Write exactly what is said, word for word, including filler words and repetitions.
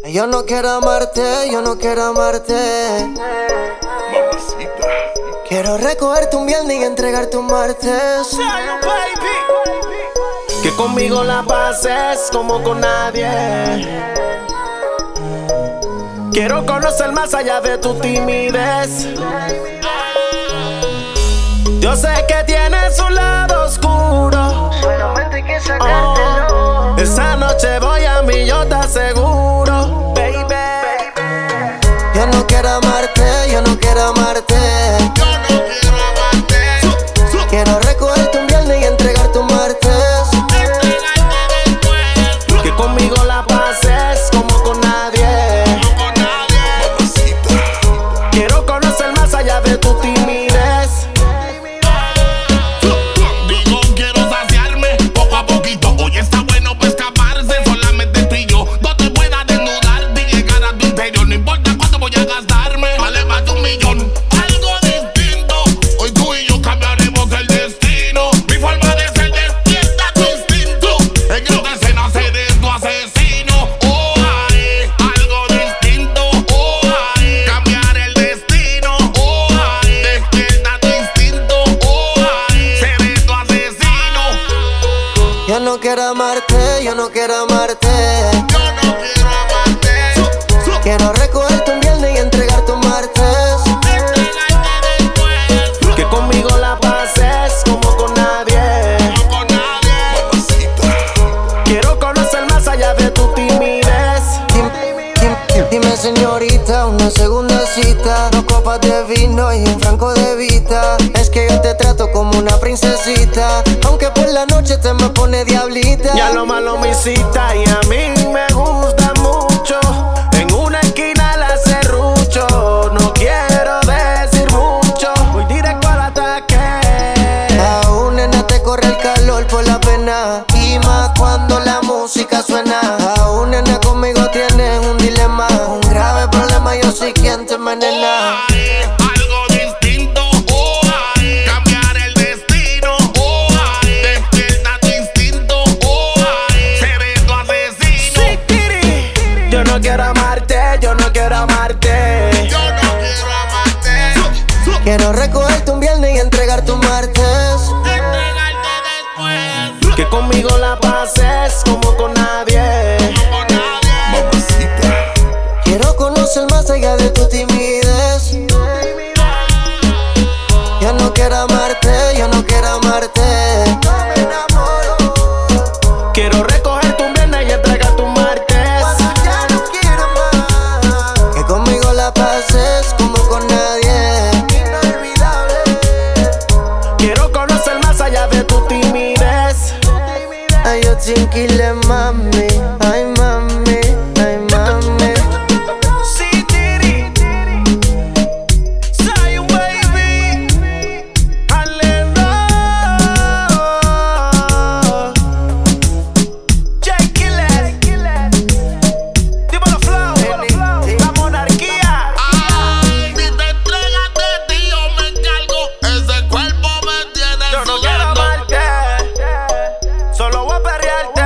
Yo no quiero amarte, yo no quiero amarte. Mamacita. Quiero recogerte un viernes y entregarte un martes. Que conmigo la pases como con nadie. Quiero conocer más allá de tu timidez. Yo sé que tienes un lado oscuro. Solamente hay que sacártelo. Oh, esa noche voy a mí, yo te aseguro, baby. Yo no quiero amarte, yo no quiero amarte. Yo no quiero amarte. Quiero recogerte un viernes y entregarte un martes. Entregarte después. Que conmigo la pases como con nadie. No con nadie. Mamacita. Quiero conocer más allá de tu timidez. Digo, quiero saciarme poco a poquito. Hoy está bueno para escaparse, solamente tú y yo. No te puedas desnudar ni llegar a tu interior. No importa cuánto voy a gastarme, vale más de un millón. Algo distinto, hoy tú y yo cambiaremos el destino. Mi forma de ser despierta tu instinto. En esta escena seré tu asesino. Oh, ay, algo distinto. Oh, ay, cambiar el destino. Oh, ay, despierta tu instinto. Oh, ay, seré tu asesino. Yo no quiero amarte, yo no quiero amarte. Yo no quiero amarte. Quiero recogerte un viernes y entregarte un martes. Entregarte después. Que conmigo la pases como con nadie. No con nadie. Mamacita. Quiero conocer más allá de tu timidez. Dime, dime, dime, señorita, una segunda cita. Dos copas de vino y un franco de vita. Es que yo te trato como una princesita, aunque por la noche te me pone diablita. Ya lo malo me cita y a mí me gusta mucho. En una esquina la serrucho. No quiero decir mucho, voy directo al ataque. Aún nena te corre el calor por la pena, y más cuando la música suena. Aún nena conmigo tienes un dilema, un grave problema, yo soy quien te envenena. Ay, algo distinto. Oh, ay, cambiar el destino. Oh, ay, despierta tu instinto. Oh, ay, seré tu asesino. Yo no quiero amarte, yo no quiero amarte. Yo no quiero amarte. Quiero recogerte un viernes y entregarte un martes. Entregarte después. Que conmigo la pases como con nadie. No con nadie. Mamacita. Quiero conocer más allá de tu timidez. Yo no quiero amarte, yo no quiero amarte. No me enamoro. Quiero recogerte un viernes y entregarte un martes. Cuando ya no quiero más. Que conmigo la pases como con nadie. Inolvidable. Quiero conocer más allá de tu timidez. Ay, yo tranquila, mami. Ay, mami. Ay, mami. Sí, tiri. Soy un baby. Alendo. J Killer. Dímelo flow. La monarquía. Ay, si te entregas de ti, yo me encargo. Ese cuerpo me tiene Yo no quiero soñando. amarte, solo voy a perrearte.